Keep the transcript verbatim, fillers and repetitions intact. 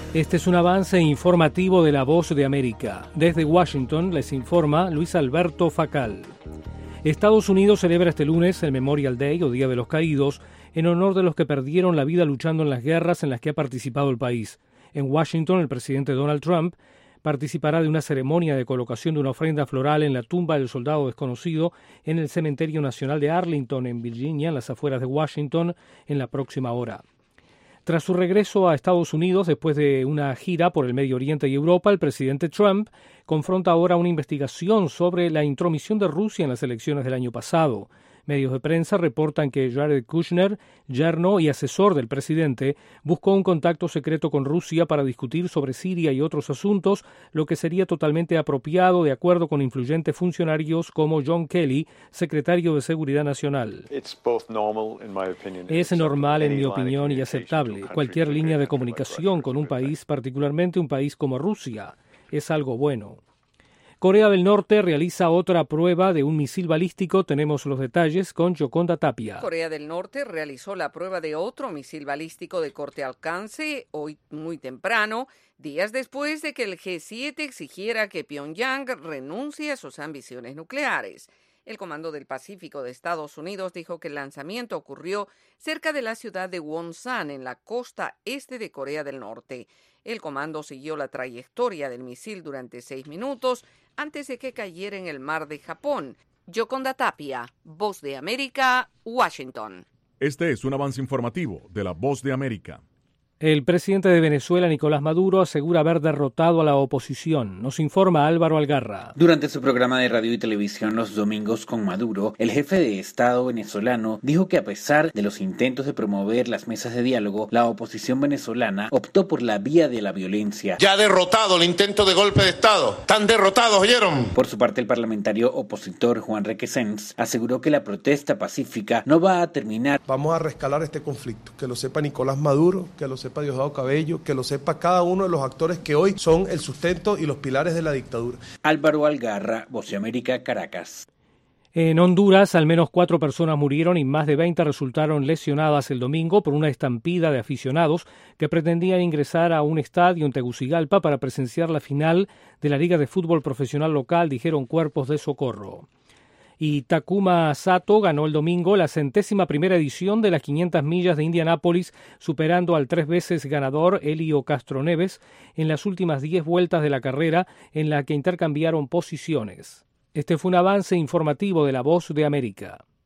Este es un avance informativo de La Voz de América. Desde Washington les informa Luis Alberto Facal. Estados Unidos celebra este lunes el Memorial Day o Día de los Caídos en honor de los que perdieron la vida luchando en las guerras en las que ha participado el país. En Washington, el presidente Donald Trump participará de una ceremonia de colocación de una ofrenda floral en la tumba del soldado desconocido en el Cementerio Nacional de Arlington, en Virginia, en las afueras de Washington, en la próxima hora. Tras su regreso a Estados Unidos después de una gira por el Medio Oriente y Europa, el presidente Trump confronta ahora una investigación sobre la intromisión de Rusia en las elecciones del año pasado. Medios de prensa reportan que Jared Kushner, yerno y asesor del presidente, buscó un contacto secreto con Rusia para discutir sobre Siria y otros asuntos, lo que sería totalmente apropiado de acuerdo con influyentes funcionarios como John Kelly, secretario de Seguridad Nacional. Es normal, en mi opinión, y aceptable cualquier línea de comunicación con un país, particularmente un país como Rusia. Es algo bueno. Corea del Norte realiza otra prueba de un misil balístico. Tenemos los detalles con Yoconda Tapia. Corea del Norte realizó la prueba de otro misil balístico de corto alcance hoy muy temprano, días después de que el G siete exigiera que Pyongyang renuncie a sus ambiciones nucleares. El Comando del Pacífico de Estados Unidos dijo que el lanzamiento ocurrió cerca de la ciudad de Wonsan, en la costa este de Corea del Norte. El comando siguió la trayectoria del misil durante seis minutos antes de que cayera en el mar de Japón. Yoconda Tapia, Voz de América, Washington. Este es un avance informativo de la Voz de América. El presidente de Venezuela, Nicolás Maduro, asegura haber derrotado a la oposición. Nos informa Álvaro Algarra. Durante su programa de radio y televisión Los Domingos con Maduro, el jefe de Estado venezolano dijo que a pesar de los intentos de promover las mesas de diálogo, la oposición venezolana optó por la vía de la violencia. Ya ha derrotado el intento de golpe de Estado. ¡Están derrotados, oyeron! Por su parte, el parlamentario opositor Juan Requesens aseguró que la protesta pacífica no va a terminar. Vamos a rescalar este conflicto, que lo sepa Nicolás Maduro, que lo sepa Diosdado Cabello, que lo sepa cada uno de los actores que hoy son el sustento y los pilares de la dictadura. Álvaro Algarra, Voz de América, Caracas. En Honduras, al menos cuatro personas murieron y más de veinte resultaron lesionadas el domingo por una estampida de aficionados que pretendían ingresar a un estadio en Tegucigalpa para presenciar la final de la Liga de Fútbol Profesional local, dijeron cuerpos de socorro. Y Takuma Sato ganó el domingo la centésima primera edición de las quinientas millas de Indianápolis, superando al tres veces ganador Helio Castroneves en las últimas diez vueltas de la carrera, en la que intercambiaron posiciones. Este fue un avance informativo de La Voz de América.